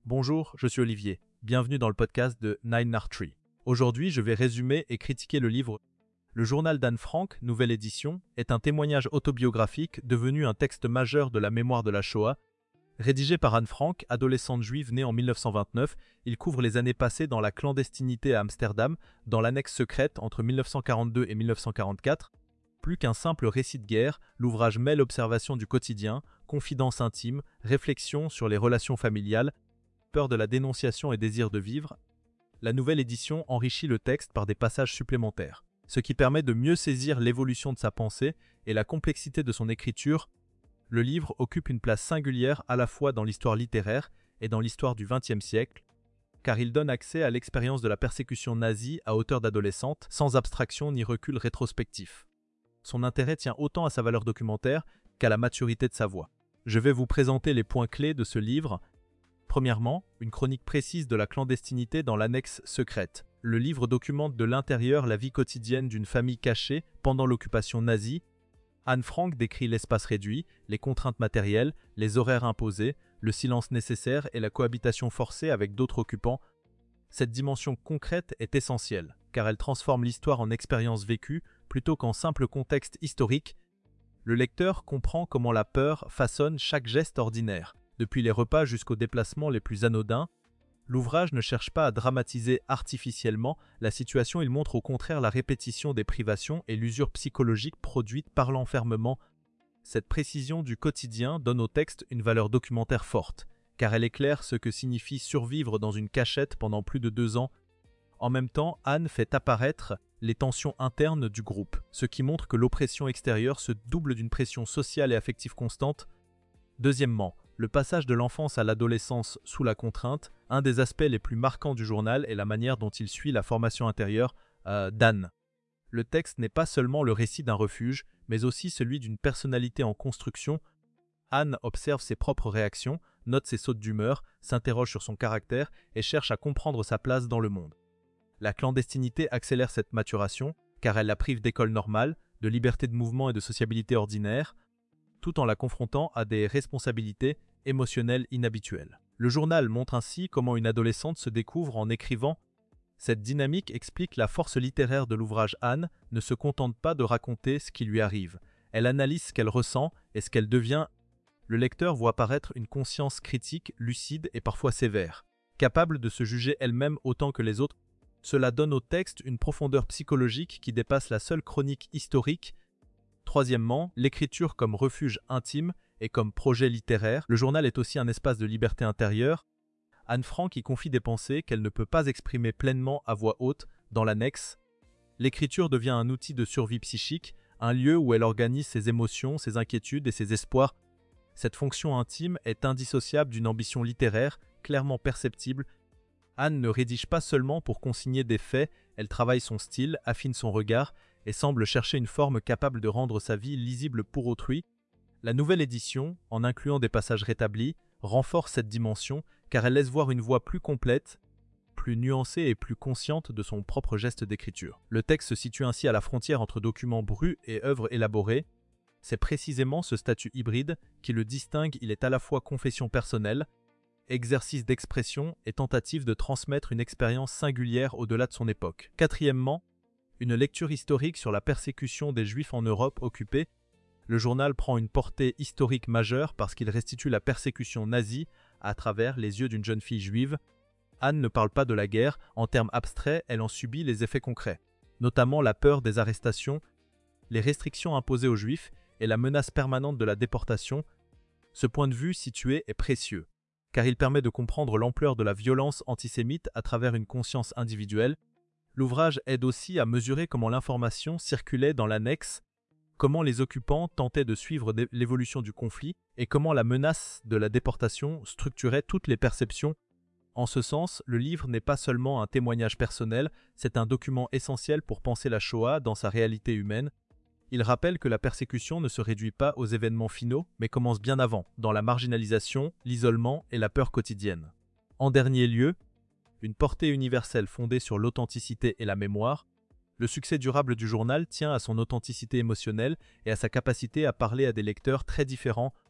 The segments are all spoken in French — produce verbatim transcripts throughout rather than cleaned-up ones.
Bonjour, je suis Olivier. Bienvenue dans le podcast de Nine R Tree. Aujourd'hui, je vais résumer et critiquer le livre Le journal d'Anne Frank, nouvelle édition, est un témoignage autobiographique devenu un texte majeur de la mémoire de la Shoah. Rédigé par Anne Frank, adolescente juive née en mille neuf cent vingt-neuf, il couvre les années passées dans la clandestinité à Amsterdam, dans l'annexe secrète entre mille neuf cent quarante-deux et mille neuf cent quarante-quatre. Plus qu'un simple récit de guerre, l'ouvrage mêle observation du quotidien, confidences intimes, réflexions sur les relations familiales, peur de la dénonciation et désir de vivre. La nouvelle édition enrichit le texte par des passages supplémentaires, ce qui permet de mieux saisir l'évolution de sa pensée et la complexité de son écriture. Le livre occupe une place singulière à la fois dans l'histoire littéraire et dans l'histoire du vingtième siècle, car il donne accès à l'expérience de la persécution nazie à hauteur d'adolescente, sans abstraction ni recul rétrospectif. Son intérêt tient autant à sa valeur documentaire qu'à la maturité de sa voix. Je vais vous présenter les points clés de ce livre. Premièrement, une chronique précise de la clandestinité dans l'annexe secrète. Le livre documente de l'intérieur la vie quotidienne d'une famille cachée pendant l'occupation nazie. Anne Frank décrit l'espace réduit, les contraintes matérielles, les horaires imposés, le silence nécessaire et la cohabitation forcée avec d'autres occupants. Cette dimension concrète est essentielle, car elle transforme l'histoire en expérience vécue plutôt qu'en simple contexte historique. Le lecteur comprend comment la peur façonne chaque geste ordinaire, depuis les repas jusqu'aux déplacements les plus anodins. L'ouvrage ne cherche pas à dramatiser artificiellement la situation, il montre au contraire la répétition des privations et l'usure psychologique produite par l'enfermement. Cette précision du quotidien donne au texte une valeur documentaire forte, car elle éclaire ce que signifie survivre dans une cachette pendant plus de deux ans. En même temps, Anne fait apparaître les tensions internes du groupe, ce qui montre que l'oppression extérieure se double d'une pression sociale et affective constante. Deuxièmement, le passage de l'enfance à l'adolescence sous la contrainte, un des aspects les plus marquants du journal est la manière dont il suit la formation intérieure euh, d'Anne. Le texte n'est pas seulement le récit d'un refuge, mais aussi celui d'une personnalité en construction. Anne observe ses propres réactions, note ses sautes d'humeur, s'interroge sur son caractère et cherche à comprendre sa place dans le monde. La clandestinité accélère cette maturation, car elle la prive d'école normale, de liberté de mouvement et de sociabilité ordinaire, tout en la confrontant à des responsabilités émotionnelles inhabituelles. Le journal montre ainsi comment une adolescente se découvre en écrivant. Cette dynamique explique la force littéraire de l'ouvrage. Anne ne se contente pas de raconter ce qui lui arrive, elle analyse ce qu'elle ressent et ce qu'elle devient. Le lecteur voit apparaître une conscience critique, lucide et parfois sévère, capable de se juger elle-même autant que les autres. Cela donne au texte une profondeur psychologique qui dépasse la seule chronique historique. Troisièmement, l'écriture comme refuge intime et comme projet littéraire. Le journal est aussi un espace de liberté intérieure. Anne Frank y confie des pensées qu'elle ne peut pas exprimer pleinement à voix haute dans l'annexe. L'écriture devient un outil de survie psychique, un lieu où elle organise ses émotions, ses inquiétudes et ses espoirs. Cette fonction intime est indissociable d'une ambition littéraire clairement perceptible. Anne ne rédige pas seulement pour consigner des faits, elle travaille son style, affine son regard et semble chercher une forme capable de rendre sa vie lisible pour autrui. La nouvelle édition, en incluant des passages rétablis, renforce cette dimension car elle laisse voir une voix plus complète, plus nuancée et plus consciente de son propre geste d'écriture. Le texte se situe ainsi à la frontière entre documents bruts et œuvres élaborées. C'est précisément ce statut hybride qui le distingue, il est à la fois confession personnelle, exercice d'expression et tentative de transmettre une expérience singulière au-delà de son époque. Quatrièmement, une lecture historique sur la persécution des Juifs en Europe occupée. Le journal prend une portée historique majeure parce qu'il restitue la persécution nazie à travers les yeux d'une jeune fille juive. Anne ne parle pas de la guerre, en termes abstraits, elle en subit les effets concrets, notamment la peur des arrestations, les restrictions imposées aux Juifs et la menace permanente de la déportation. Ce point de vue situé est précieux, car il permet de comprendre l'ampleur de la violence antisémite à travers une conscience individuelle. L'ouvrage aide aussi à mesurer comment l'information circulait dans l'annexe, comment les occupants tentaient de suivre l'évolution du conflit et comment la menace de la déportation structurait toutes les perceptions. En ce sens, le livre n'est pas seulement un témoignage personnel, c'est un document essentiel pour penser la Shoah dans sa réalité humaine. Il rappelle que la persécution ne se réduit pas aux événements finaux, mais commence bien avant, dans la marginalisation, l'isolement et la peur quotidienne. En dernier lieu, une portée universelle fondée sur l'authenticité et la mémoire. Le succès durable du journal tient à son authenticité émotionnelle et à sa capacité à parler à des lecteurs très différents.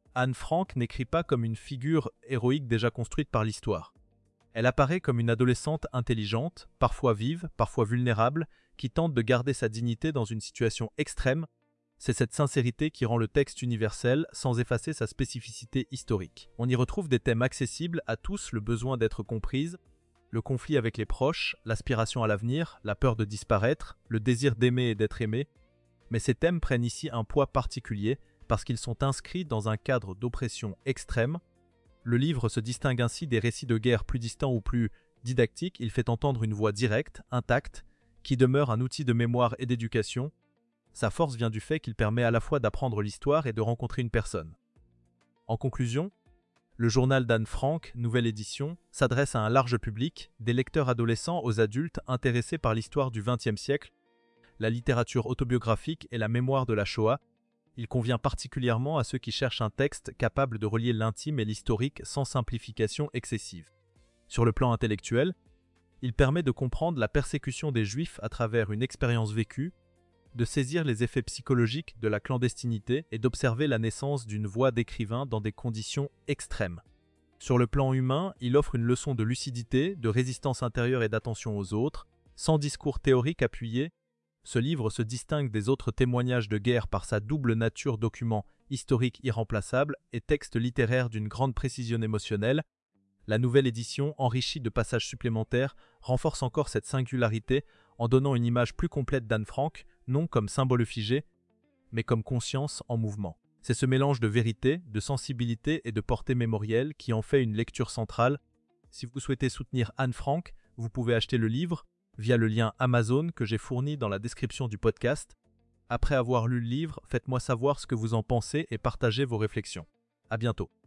Anne Frank n'écrit pas comme une figure héroïque déjà construite par l'histoire. Elle apparaît comme une adolescente intelligente, parfois vive, parfois vulnérable, qui tente de garder sa dignité dans une situation extrême. C'est cette sincérité qui rend le texte universel sans effacer sa spécificité historique. On y retrouve des thèmes accessibles à tous, le besoin d'être comprise, le conflit avec les proches, l'aspiration à l'avenir, la peur de disparaître, le désir d'aimer et d'être aimé. Mais ces thèmes prennent ici un poids particulier parce qu'ils sont inscrits dans un cadre d'oppression extrême. Le livre se distingue ainsi des récits de guerre plus distants ou plus didactiques. Il fait entendre une voix directe, intacte, qui demeure un outil de mémoire et d'éducation. Sa force vient du fait qu'il permet à la fois d'apprendre l'histoire et de rencontrer une personne. En conclusion, le journal d'Anne Frank, nouvelle édition, s'adresse à un large public, des lecteurs adolescents aux adultes intéressés par l'histoire du vingtième siècle, la littérature autobiographique et la mémoire de la Shoah. Il convient particulièrement à ceux qui cherchent un texte capable de relier l'intime et l'historique sans simplification excessive. Sur le plan intellectuel, il permet de comprendre la persécution des Juifs à travers une expérience vécue, de saisir les effets psychologiques de la clandestinité et d'observer la naissance d'une voix d'écrivain dans des conditions extrêmes. Sur le plan humain, il offre une leçon de lucidité, de résistance intérieure et d'attention aux autres, sans discours théorique appuyé. Ce livre se distingue des autres témoignages de guerre par sa double nature, document historique irremplaçable et texte littéraire d'une grande précision émotionnelle. La nouvelle édition, enrichie de passages supplémentaires, renforce encore cette singularité en donnant une image plus complète d'Anne Frank, non comme symbole figé, mais comme conscience en mouvement. C'est ce mélange de vérité, de sensibilité et de portée mémorielle qui en fait une lecture centrale. Si vous souhaitez soutenir Anne Frank, vous pouvez acheter le livre via le lien Amazon que j'ai fourni dans la description du podcast. Après avoir lu le livre, faites-moi savoir ce que vous en pensez et partagez vos réflexions. À bientôt.